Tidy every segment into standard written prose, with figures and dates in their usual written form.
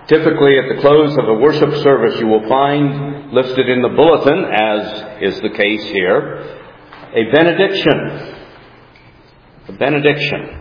Typically, at the close of a worship service, you will find listed in the bulletin, as is the case here, a benediction. A benediction.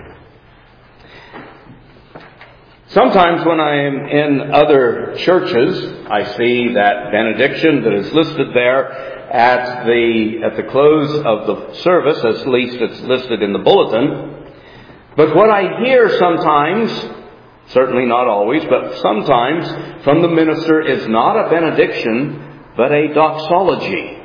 Sometimes when I am in other churches, I see that benediction that is listed there at the close of the service, at least it's listed in the bulletin. But what I hear sometimes, certainly not always, but sometimes from the minister is not a benediction, but a doxology.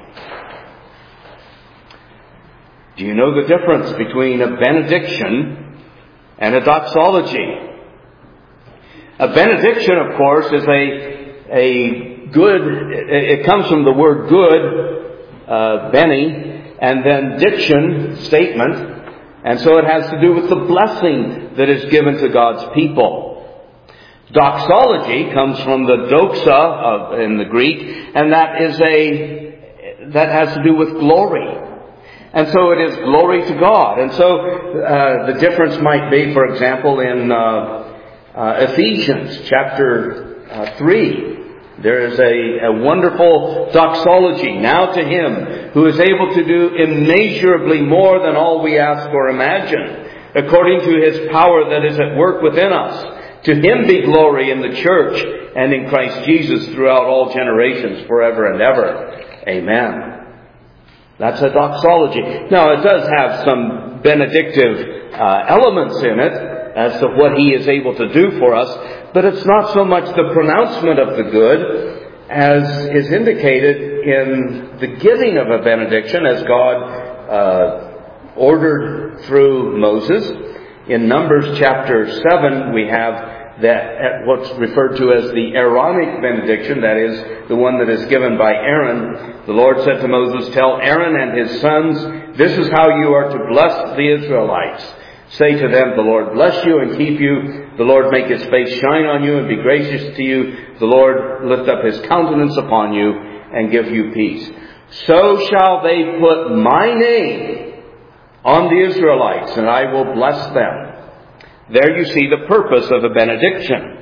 Do you know the difference between a benediction and a doxology? A benediction, of course, is a good, it comes from the word good, beni, and then diction, statement. And so it has to do with the blessing that is given to God's people. Doxology comes from the doxa in the Greek, and that has to do with glory. And so it is glory to God. And so the difference might be, for example, in Ephesians chapter 3. There is a wonderful doxology. Now to Him who is able to do immeasurably more than all we ask or imagine, according to His power that is at work within us. To Him be glory in the church and in Christ Jesus throughout all generations, forever and ever. Amen. That's a doxology. Now, it does have some benedictive elements in it as to what He is able to do for us. But it's not so much the pronouncement of the good as is indicated in the giving of a benediction as God ordered through Moses. In Numbers chapter 7 we have that what's referred to as the Aaronic benediction, that is the one that is given by Aaron. The Lord said to Moses, "Tell Aaron and his sons, this is how you are to bless the Israelites. Say to them, the Lord bless you and keep you. The Lord make His face shine on you and be gracious to you. The Lord lift up His countenance upon you and give you peace. So shall they put my name on the Israelites, and I will bless them." There you see the purpose of a benediction.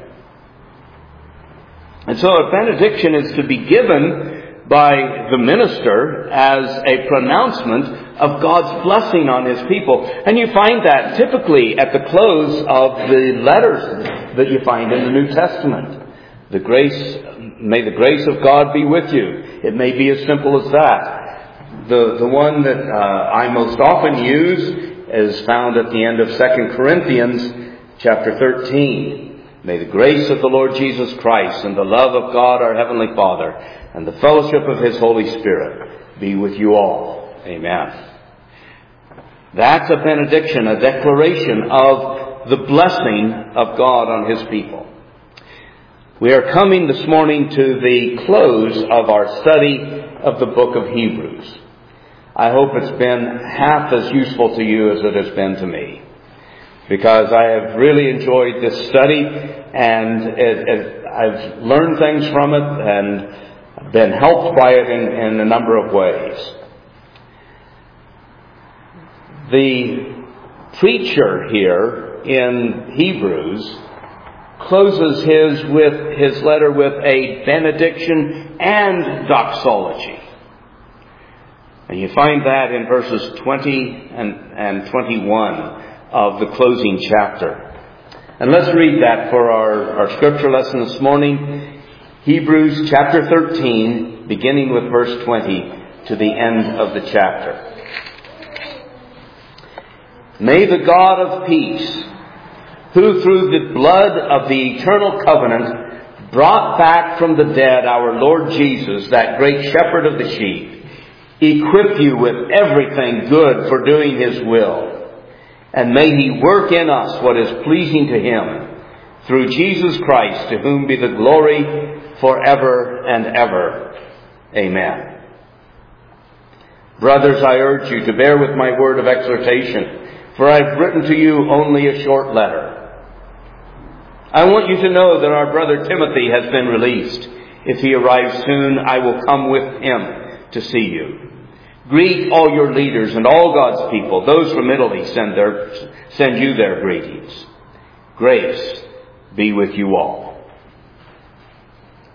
And so a benediction is to be given by the minister as a pronouncement of God's blessing on His people. And you find that typically at the close of the letters that you find in the New Testament. May the grace of God be with you. It may be as simple as that. The one that I most often use is found at the end of 2 Corinthians chapter 13. May the grace of the Lord Jesus Christ and the love of God our Heavenly Father and the fellowship of His Holy Spirit be with you all. Amen. That's a benediction, a declaration of the blessing of God on His people. We are coming this morning to the close of our study of the book of Hebrews. I hope it's been half as useful to you as it has been to me, because I have really enjoyed this study, and I've learned things from it and been helped by it in a number of ways. The preacher here in Hebrews closes his letter with a benediction and doxology. And you find that in verses 20 and 21 of the closing chapter. And let's read that for our scripture lesson this morning. Hebrews chapter 13, beginning with verse 20 to the end of the chapter. May the God of peace, who through the blood of the eternal covenant brought back from the dead our Lord Jesus, that great shepherd of the sheep, equip you with everything good for doing His will. And may He work in us what is pleasing to Him, through Jesus Christ, to whom be the glory forever and ever. Amen. Brothers, I urge you to bear with my word of exhortation, for I have written to you only a short letter. I want you to know that our brother Timothy has been released. If he arrives soon, I will come with him to see you. Greet all your leaders and all God's people. Those from Italy send you their greetings. Grace be with you all.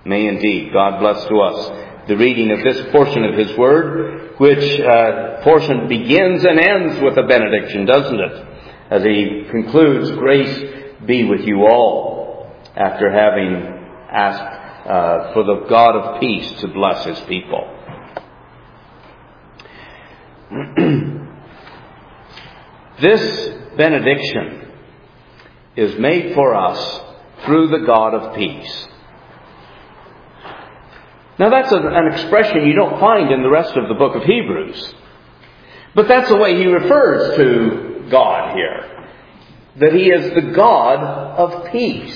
May indeed God bless to us the reading of this portion of His Word, which portion begins and ends with a benediction, doesn't it? As He concludes, grace be with you all, after having asked for the God of peace to bless His people. This benediction is made for us through the God of peace. Now that's an expression you don't find in the rest of the book of Hebrews. But that's the way he refers to God here. That He is the God of peace.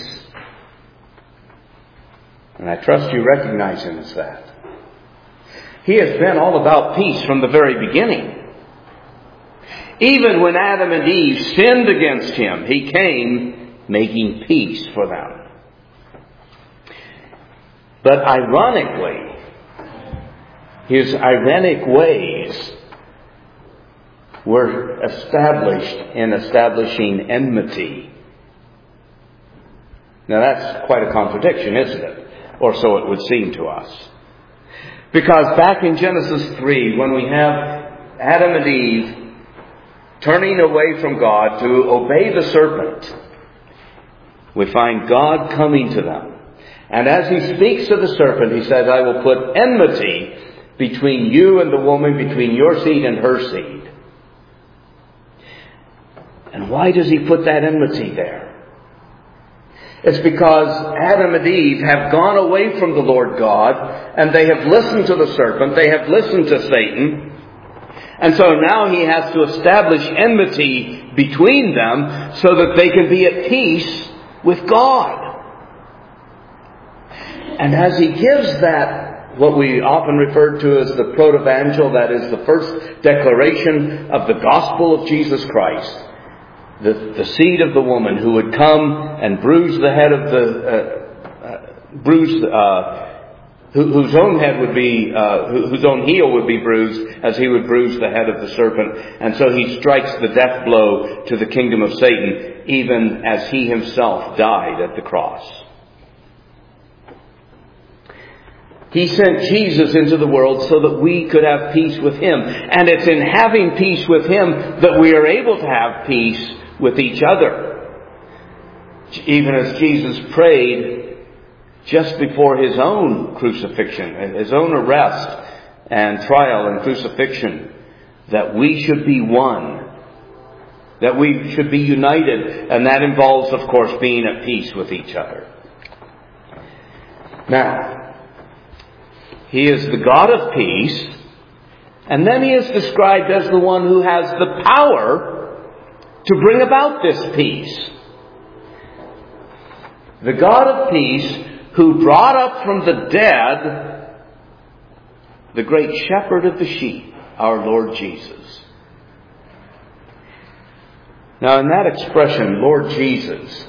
And I trust you recognize Him as that. He has been all about peace from the very beginning. Even when Adam and Eve sinned against Him, He came making peace for them. But ironically, His ironic ways were established in establishing enmity. Now that's quite a contradiction, isn't it? Or so it would seem to us. Because back in Genesis 3, when we have Adam and Eve turning away from God to obey the serpent, we find God coming to them. And as He speaks to the serpent, He says, I will put enmity between you and the woman, between your seed and her seed. And why does He put that enmity there? It's because Adam and Eve have gone away from the Lord God, and they have listened to the serpent, they have listened to Satan, and so now He has to establish enmity between them so that they can be at peace with God. And as He gives that, what we often refer to as the protevangel, that is the first declaration of the gospel of Jesus Christ, the seed of the woman who would come and bruise the head of whose own head would be, whose own heel would be bruised as He would bruise the head of the serpent. And so He strikes the death blow to the kingdom of Satan, even as He Himself died at the cross. He sent Jesus into the world so that we could have peace with Him. And it's in having peace with Him that we are able to have peace with each other. Even as Jesus prayed just before His own crucifixion, His own arrest and trial and crucifixion, that we should be one, that we should be united, and that involves, of course, being at peace with each other. Now, He is the God of peace, and then He is described as the one who has the power to bring about this peace. The God of peace who brought up from the dead the great shepherd of the sheep, our Lord Jesus. Now in that expression, Lord Jesus,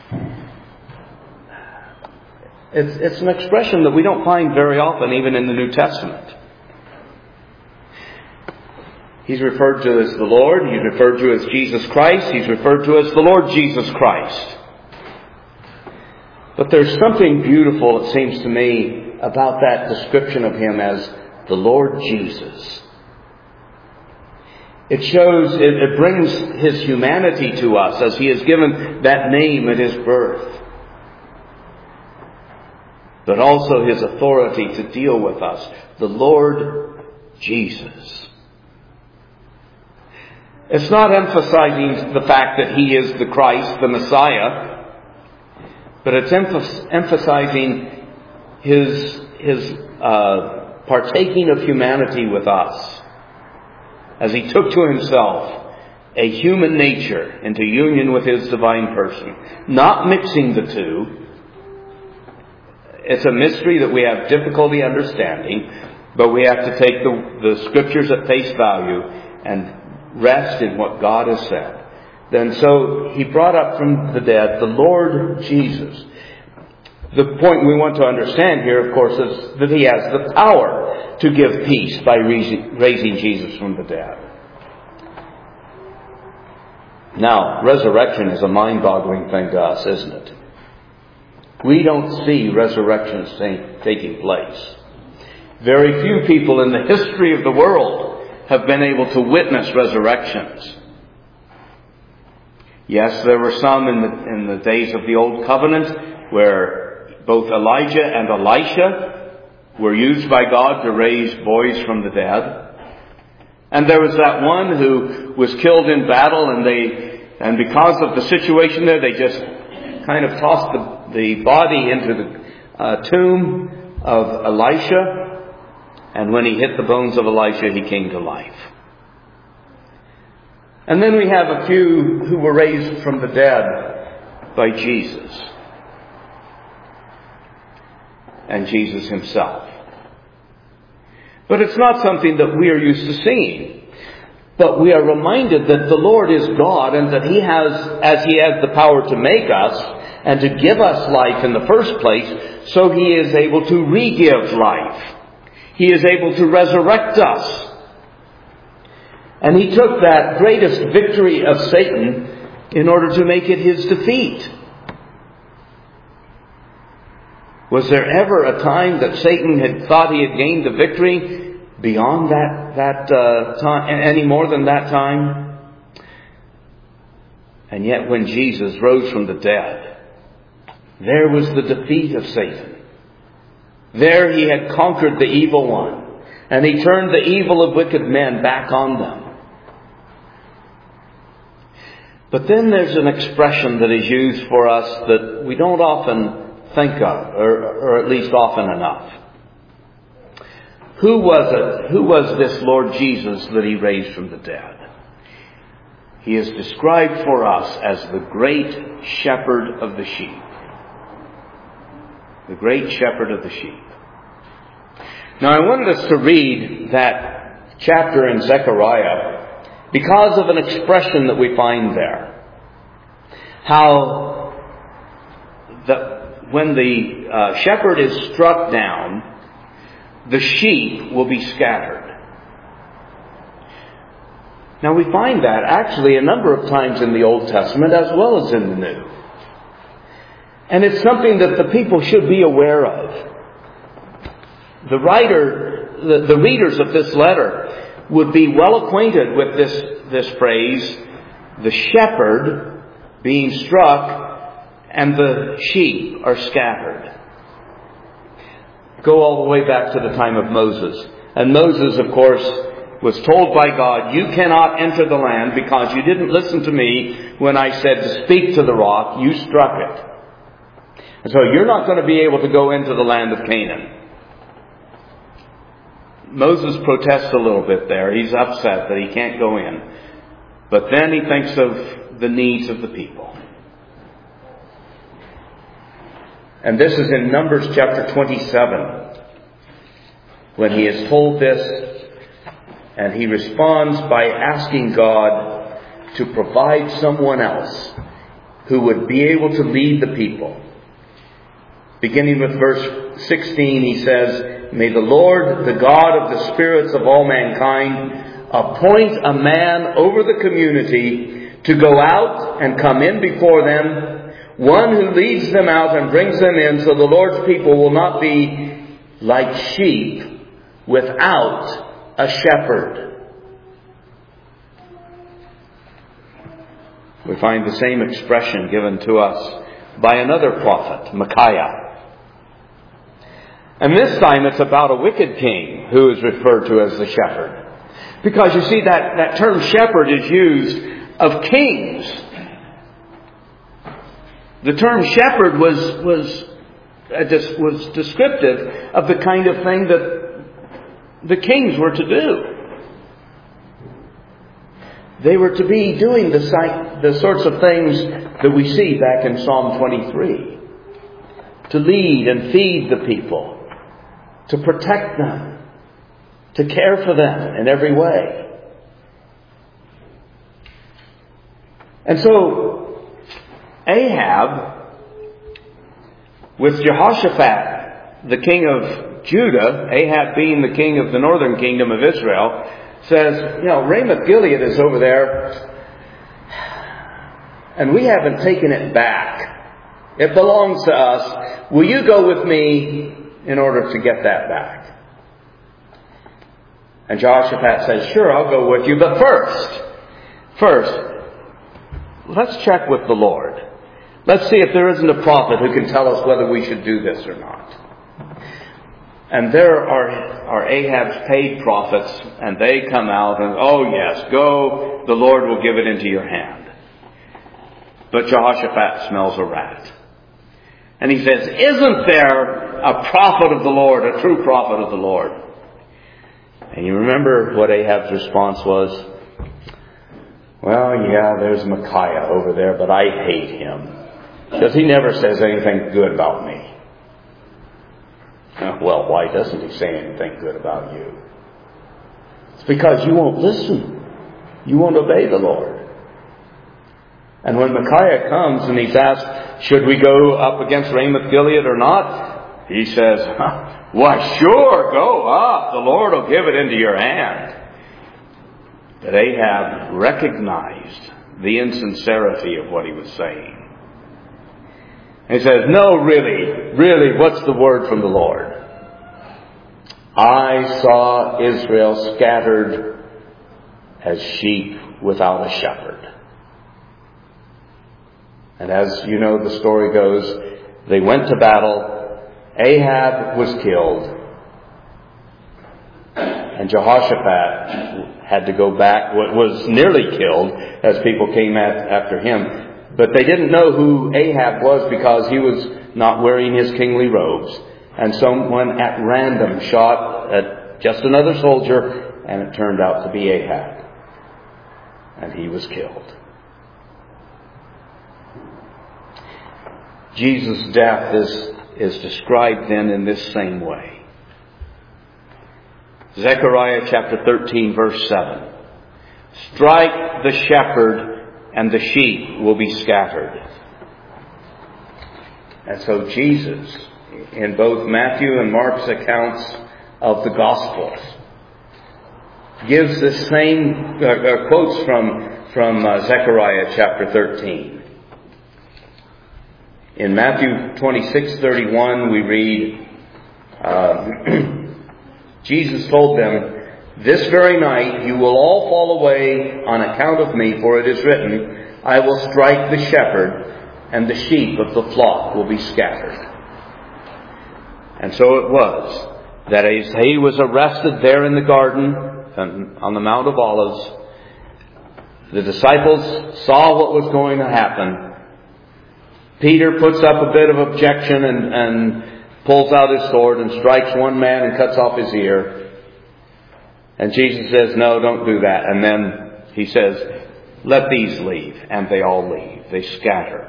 it's an expression that we don't find very often even in the New Testament. He's referred to as the Lord. He's referred to as Jesus Christ. He's referred to as the Lord Jesus Christ. But there's something beautiful, it seems to me, about that description of Him as the Lord Jesus. It shows, it brings His humanity to us as He has given that name at His birth. But also His authority to deal with us. The Lord Jesus. It's not emphasizing the fact that He is the Christ, the Messiah, but it's emphasizing His partaking of humanity with us, as He took to Himself a human nature into union with His divine person, not mixing the two. It's a mystery that we have difficulty understanding, but we have to take the Scriptures at face value and rest in what God has said. Then so He brought up from the dead the Lord Jesus. The point we want to understand here, of course, is that He has the power to give peace by raising Jesus from the dead. Now, resurrection is a mind-boggling thing to us, isn't it? We don't see resurrections taking place. Very few people in the history of the world have been able to witness resurrections. Yes, there were some in the days of the Old Covenant where both Elijah and Elisha were used by God to raise boys from the dead. And there was that one who was killed in battle, and because of the situation there, they just kind of tossed the body into the tomb of Elisha. And when he hit the bones of Elisha, he came to life. And then we have a few who were raised from the dead by Jesus. And Jesus himself. But it's not something that we are used to seeing. But we are reminded that the Lord is God, and that He has, as He has the power to make us and to give us life in the first place, so He is able to re-give life. He is able to resurrect us. And He took that greatest victory of Satan in order to make it His defeat. Was there ever a time that Satan had thought he had gained the victory beyond that time, any more than that time? And yet when Jesus rose from the dead, there was the defeat of Satan. There He had conquered the evil one, and He turned the evil of wicked men back on them. But then there's an expression that is used for us that we don't often think of, or at least often enough. Who was it? Who was this Lord Jesus that He raised from the dead? He is described for us as the great shepherd of the sheep. The great shepherd of the sheep. Now I wanted us to read that chapter in Zechariah because of an expression that we find there. How when the shepherd is struck down, the sheep will be scattered. Now we find that actually a number of times in the Old Testament as well as in the New. And it's something that the people should be aware of. The writer, the readers of this letter would be well acquainted with this phrase, the shepherd being struck and the sheep are scattered. Go all the way back to the time of Moses. And Moses, of course, was told by God, you cannot enter the land because you didn't listen to me when I said to speak to the rock, you struck it. And so you're not going to be able to go into the land of Canaan. Moses protests a little bit there. He's upset that he can't go in. But then he thinks of the needs of the people. And this is in Numbers chapter 27, when he is told this, and he responds by asking God to provide someone else who would be able to lead the people. Beginning with verse 16, he says, may the Lord, the God of the spirits of all mankind, appoint a man over the community to go out and come in before them, one who leads them out and brings them in, so the Lord's people will not be like sheep without a shepherd. We find the same expression given to us by another prophet, Micaiah. And this time it's about a wicked king who is referred to as the shepherd. Because you see that term shepherd is used of kings. The term shepherd was descriptive of the kind of thing that the kings were to do. They were to be doing the sorts of things that we see back in Psalm 23. To lead and feed the people. To protect them. To care for them in every way. And so Ahab, with Jehoshaphat, the king of Judah, Ahab being the king of the northern kingdom of Israel, says, Ramoth Gilead is over there, and we haven't taken it back. It belongs to us. Will you go with me in order to get that back? And Jehoshaphat says, sure, I'll go with you. But first, let's check with the Lord. Let's see if there isn't a prophet who can tell us whether we should do this or not. And there are Ahab's paid prophets, and they come out and, oh yes, go, the Lord will give it into your hand. But Jehoshaphat smells a rat. And he says, isn't there a prophet of the Lord, a true prophet of the Lord? And you remember what Ahab's response was? Well, yeah, there's Micaiah over there, but I hate him, because he never says anything good about me. Well, why doesn't he say anything good about you? It's because you won't listen. You won't obey the Lord. And when Micaiah comes and he's asked, should we go up against Ramoth Gilead or not? He says, why, sure, go up. The Lord will give it into your hand. But Ahab recognized the insincerity of what he was saying. He says, no, really, what's the word from the Lord? I saw Israel scattered as sheep without a shepherd. And as you know, the story goes, they went to battle. Ahab was killed. And Jehoshaphat had to go back, was nearly killed as people came after him. But they didn't know who Ahab was because he was not wearing his kingly robes. And someone at random shot at just another soldier, and it turned out to be Ahab. And he was killed. Jesus' death is described then in this same way. Zechariah chapter 13 verse 7. Strike the shepherd and the sheep will be scattered. And so Jesus, in both Matthew and Mark's accounts of the Gospels, gives the same quotes from Zechariah chapter 13. In Matthew 26:31 we read, Jesus told them, this very night you will all fall away on account of me, for it is written, I will strike the shepherd, and the sheep of the flock will be scattered. And so it was that as he was arrested there in the garden on the Mount of Olives, the disciples saw what was going to happen. Peter puts up a bit of objection and pulls out his sword and strikes one man and cuts off his ear. And Jesus says, no, don't do that. And then he says, let these leave. And they all leave. They scatter.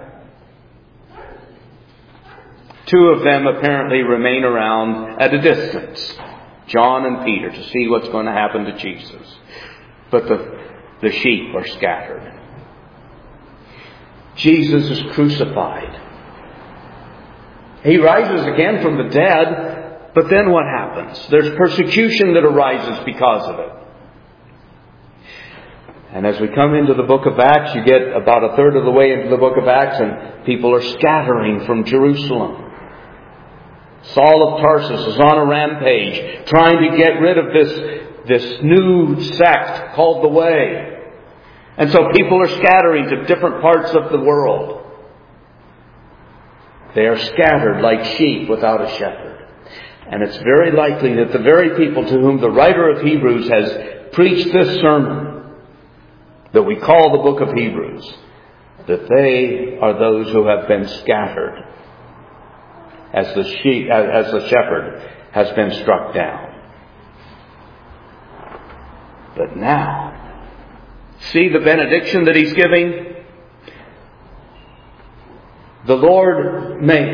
Two of them apparently remain around at a distance, John and Peter, to see what's going to happen to Jesus. But the sheep are scattered. Jesus is crucified. He rises again from the dead. But then what happens? There's persecution that arises because of it. And as we come into the book of Acts, you get about a third of the way into the book of Acts and people are scattering from Jerusalem. Saul of Tarsus is on a rampage trying to get rid of this new sect called the Way. And so people are scattering to different parts of the world. They are scattered like sheep without a shepherd. And it's very likely that the very people to whom the writer of Hebrews has preached this sermon that we call the book of Hebrews, that they are those who have been scattered as the shepherd has been struck down. But now, see the benediction that he's giving? The Lord may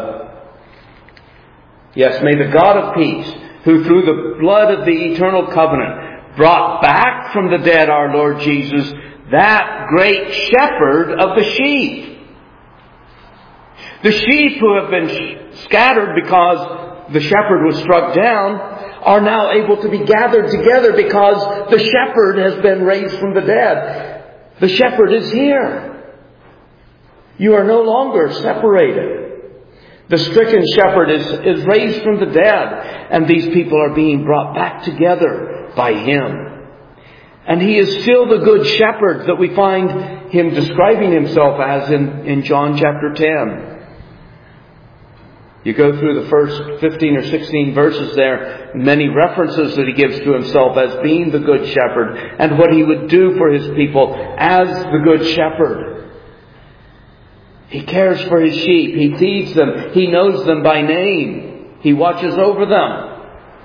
the God of peace, who through the blood of the eternal covenant brought back from the dead our Lord Jesus, that great shepherd of the sheep. The sheep who have been scattered because the shepherd was struck down are now able to be gathered together because the shepherd has been raised from the dead. The shepherd is here. You are no longer separated. The stricken shepherd is raised from the dead, and these people are being brought back together by Him. And He is still the good shepherd that we find Him describing Himself as in John chapter 10. You go through the first 15 or 16 verses there, many references that He gives to Himself as being the good shepherd and what He would do for His people as the good shepherd. He cares for His sheep. He feeds them. He knows them by name. He watches over them.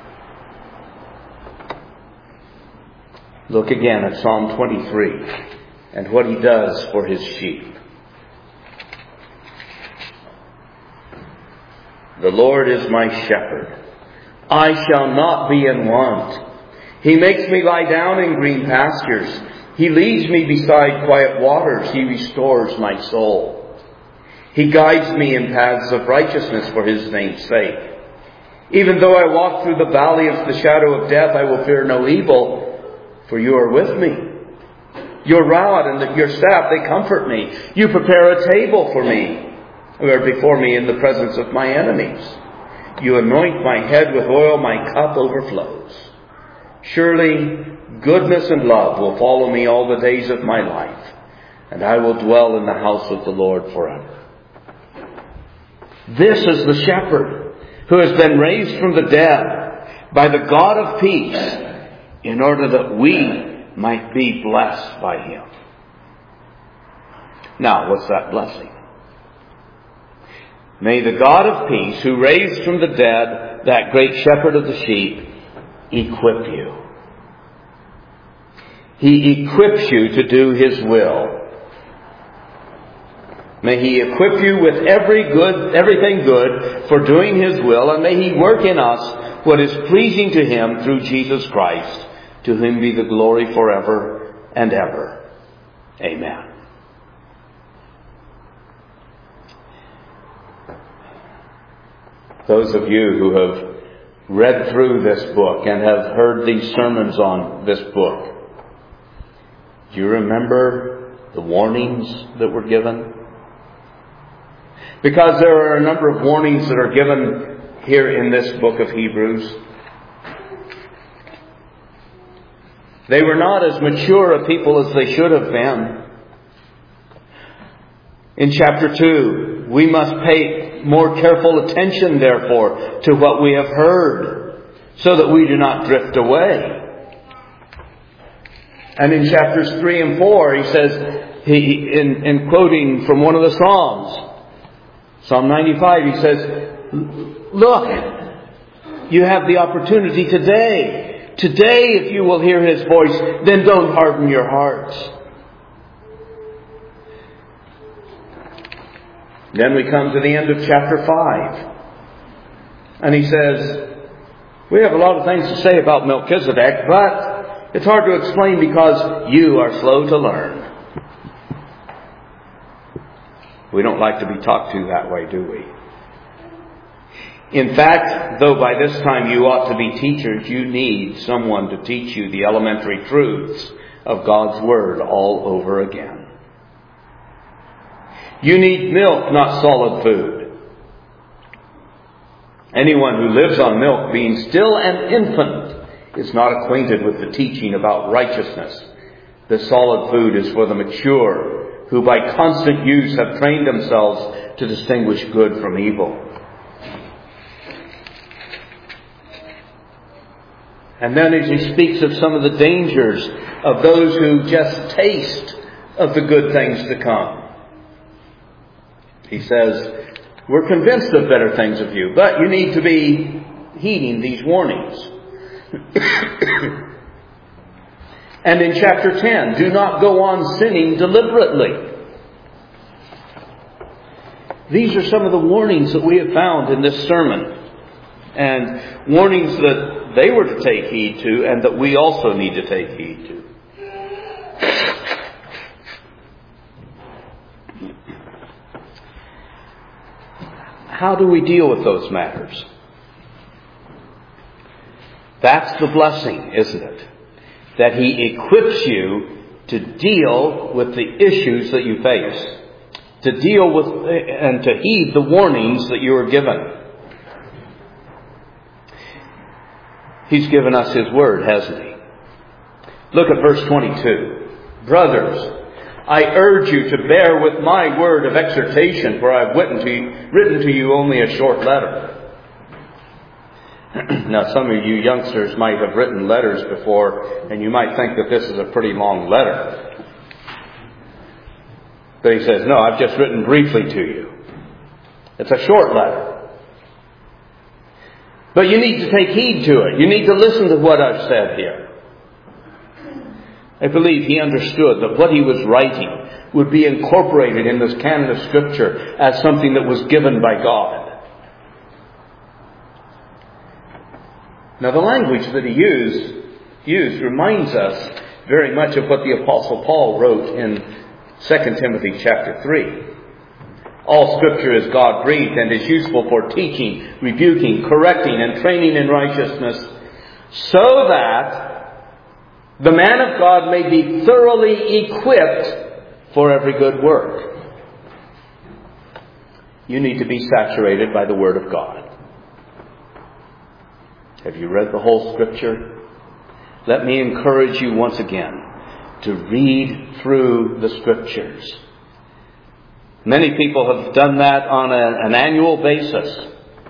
Look again at Psalm 23 and what He does for His sheep. The Lord is my shepherd. I shall not be in want. He makes me lie down in green pastures. He leads me beside quiet waters. He restores my soul. He guides me in paths of righteousness for His name's sake. Even though I walk through the valley of the shadow of death, I will fear no evil, for You are with me. Your rod and Your staff, they comfort me. You prepare a table for me, or before me in the presence of my enemies. You anoint my head with oil, my cup overflows. Surely goodness and love will follow me all the days of my life, and I will dwell in the house of the Lord forever. This is the shepherd who has been raised from the dead by the God of peace in order that we might be blessed by Him. Now, what's that blessing? May the God of peace, who raised from the dead that great shepherd of the sheep, equip you. He equips you to do His will. May He equip you with everything good for doing His will, and may He work in us what is pleasing to Him through Jesus Christ. To Him be the glory forever and ever. Amen. Those of you who have read through this book and have heard these sermons on this book, do you remember the warnings that were given? Because there are a number of warnings that are given here in this book of Hebrews. They were not as mature a people as they should have been. In chapter 2, we must pay more careful attention, therefore, to what we have heard, so that we do not drift away. And in chapters 3 and 4, he says, in quoting from one of the Psalms, Psalm 95, he says, look, you have the opportunity today. Today, if you will hear His voice, then don't harden your hearts. Then we come to the end of chapter 5. And he says, we have a lot of things to say about Melchizedek, but it's hard to explain because you are slow to learn. We don't like to be talked to that way, do we? In fact, though by this time you ought to be teachers, you need someone to teach you the elementary truths of God's Word all over again. You need milk, not solid food. Anyone who lives on milk, being still an infant, is not acquainted with the teaching about righteousness. The solid food is for the mature, who by constant use have trained themselves to distinguish good from evil. And then as he speaks of some of the dangers of those who just taste of the good things to come, he says, we're convinced of better things of you, but you need to be heeding these warnings. And in chapter 10, do not go on sinning deliberately. These are some of the warnings that we have found in this sermon. And warnings that they were to take heed to and that we also need to take heed to. How do we deal with those matters? That's the blessing, isn't it? That He equips you to deal with the issues that you face. to deal with and to heed the warnings that you are given. He's given us His Word, hasn't He? Look at verse 22. Brothers, I urge you to bear with my word of exhortation, for I have written to you only a short letter. Now, some of you youngsters might have written letters before, and you might think that this is a pretty long letter. But he says, no, I've just written briefly to you. It's a short letter. But you need to take heed to it. You need to listen to what I've said here. I believe he understood that what he was writing would be incorporated in this canon of Scripture as something that was given by God. Now, the language that he used reminds us very much of what the Apostle Paul wrote in 2 Timothy chapter 3. All Scripture is God-breathed and is useful for teaching, rebuking, correcting, and training in righteousness, so that the man of God may be thoroughly equipped for every good work. You need to be saturated by the Word of God. Have you read the whole Scripture? Let me encourage you once again to read through the Scriptures. Many people have done that on an annual basis.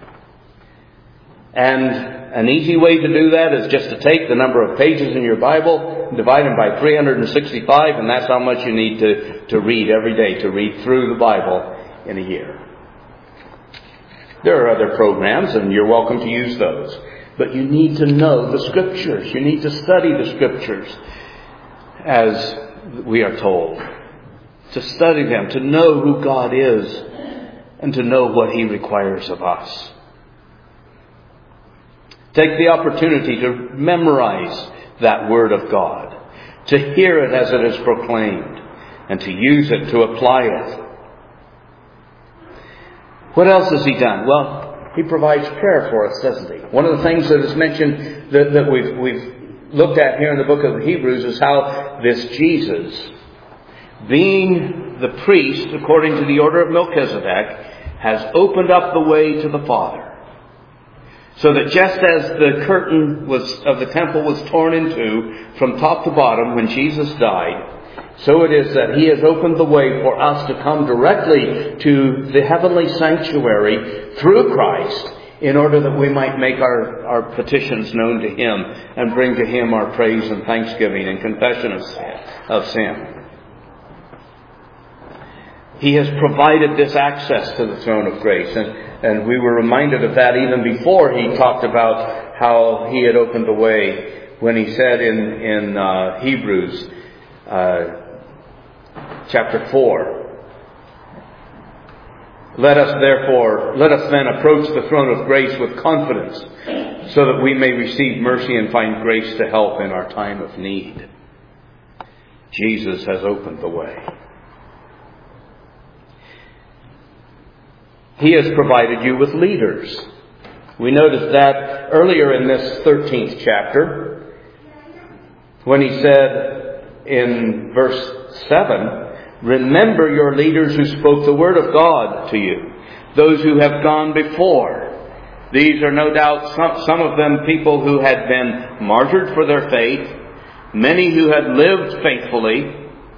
And an easy way to do that is just to take the number of pages in your Bible and divide them by 365, and that's how much you need to read every day, to read through the Bible in a year. There are other programs, and you're welcome to use those. But you need to know the Scriptures. You need to study the Scriptures, as we are told. To study them, to know who God is, and to know what He requires of us. Take the opportunity to memorize that Word of God, to hear it as it is proclaimed, and to use it, to apply it. What else has He done? Well, He provides prayer for us, doesn't He? One of the things that is mentioned that we've looked at here in the book of Hebrews is how this Jesus, being the priest according to the order of Melchizedek, has opened up the way to the Father. So that just as the curtain of the temple was torn in two from top to bottom when Jesus died, so it is that He has opened the way for us to come directly to the heavenly sanctuary through Christ, in order that we might make our petitions known to Him and bring to Him our praise and thanksgiving and confession of sin. He has provided this access to the throne of grace. And we were reminded of that even before he talked about how He had opened the way when he said in Hebrews chapter 4, Let us then approach the throne of grace with confidence, so that we may receive mercy and find grace to help in our time of need. Jesus has opened the way. He has provided you with leaders. We noticed that earlier in this 13th chapter, when he said in verse 7, remember your leaders who spoke the word of God to you, those who have gone before. These are no doubt some of them people who had been martyred for their faith, many who had lived faithfully.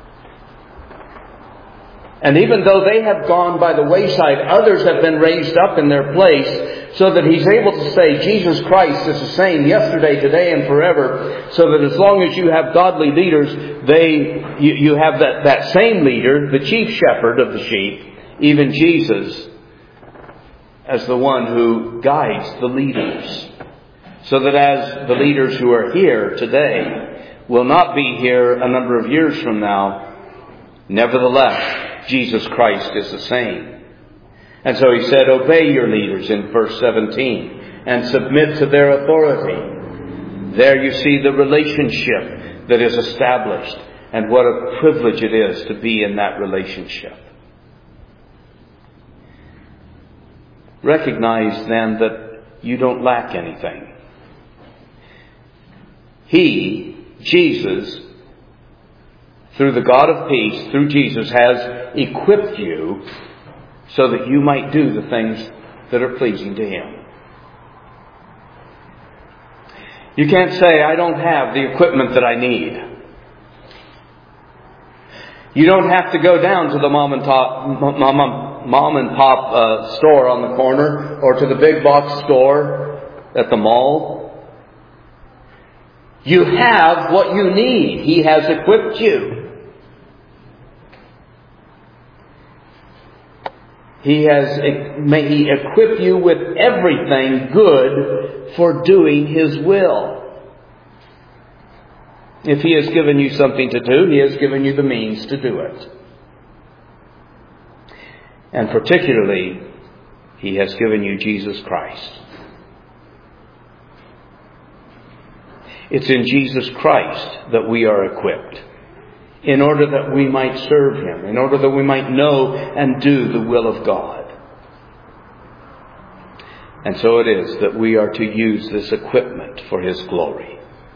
And even though they have gone by the wayside, others have been raised up in their place, so that he's able to say Jesus Christ is the same yesterday, today, and forever. So that as long as you have godly leaders, you have that same leader, the chief shepherd of the sheep, even Jesus, as the one who guides the leaders. So that as the leaders who are here today will not be here a number of years from now, nevertheless, Jesus Christ is the same. And so he said, obey your leaders in verse 17 and submit to their authority. There you see the relationship that is established, and what a privilege it is to be in that relationship. Recognize then that you don't lack anything. He, Jesus, through the God of peace, through Jesus, has equipped you so that you might do the things that are pleasing to Him. You can't say, I don't have the equipment that I need. You don't have to go down to the mom and pop store on the corner or to the big box store at the mall. You have what you need. He has equipped you. May He equip you with everything good for doing His will. If He has given you something to do, He has given you the means to do it. And particularly, He has given you Jesus Christ. It's in Jesus Christ that we are equipped, in order that we might serve Him, in order that we might know and do the will of God. And so it is that we are to use this equipment for His glory.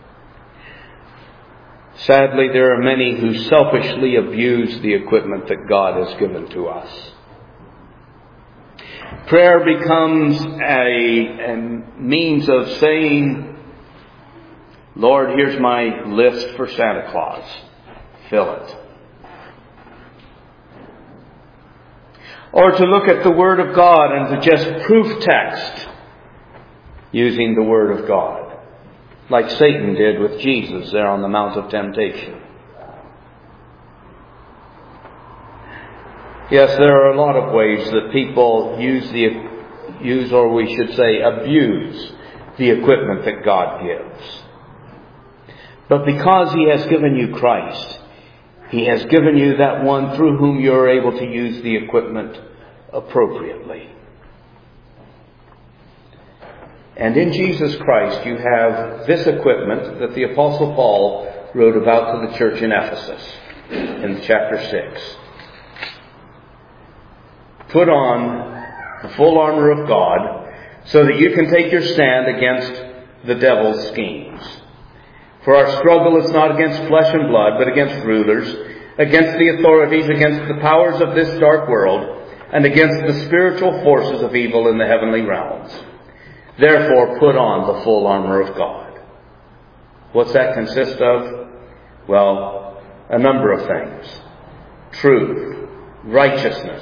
Sadly, there are many who selfishly abuse the equipment that God has given to us. Prayer becomes a means of saying, Lord, here's my list for Santa Claus. Fill it. Or to look at the Word of God and to just proof text using the Word of God, like Satan did with Jesus there on the Mount of Temptation. Yes, there are a lot of ways that people abuse the equipment that God gives. But because He has given you Christ, He has given you that one through whom you are able to use the equipment appropriately. And in Jesus Christ you have this equipment that the Apostle Paul wrote about to the church in Ephesus in chapter 6. Put on the full armor of God so that you can take your stand against the devil's schemes. For our struggle is not against flesh and blood, but against rulers, against the authorities, against the powers of this dark world, and against the spiritual forces of evil in the heavenly realms. Therefore, put on the full armor of God. What's that consist of? Well, a number of things. Truth, righteousness,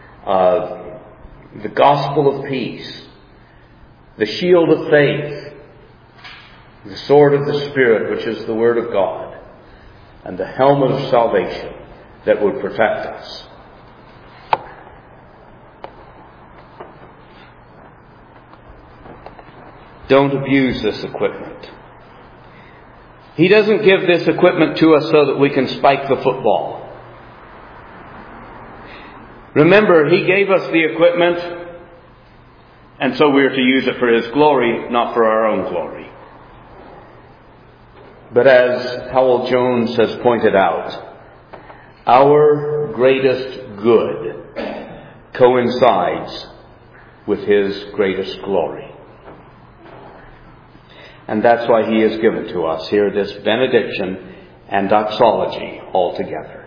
the gospel of peace, the shield of faith, the sword of the Spirit, which is the Word of God, and the helmet of salvation that would protect us. Don't abuse this equipment. He doesn't give this equipment to us so that we can spike the football. Remember, He gave us the equipment, and so we are to use it for His glory, not for our own glory. But as Howell Jones has pointed out, our greatest good coincides with His greatest glory. And that's why He has given to us here this benediction and doxology all together.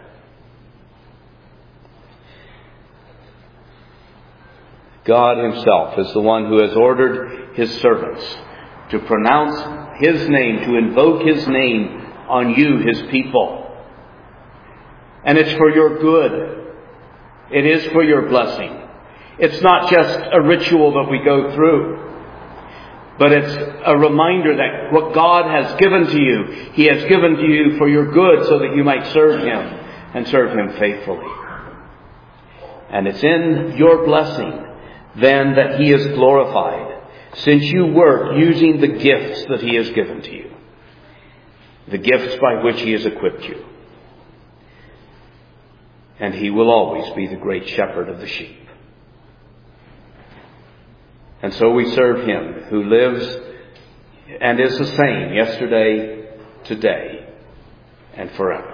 God Himself is the one who has ordered His servants to pronounce His name, to invoke His name on you, His people. And it's for your good. It is for your blessing. It's not just a ritual that we go through, but it's a reminder that what God has given to you, He has given to you for your good so that you might serve Him and serve Him faithfully. And it's in your blessing then that He is glorified, since you work using the gifts that He has given to you, the gifts by which He has equipped you. And He will always be the great shepherd of the sheep. And so we serve Him who lives and is the same yesterday, today, and forever.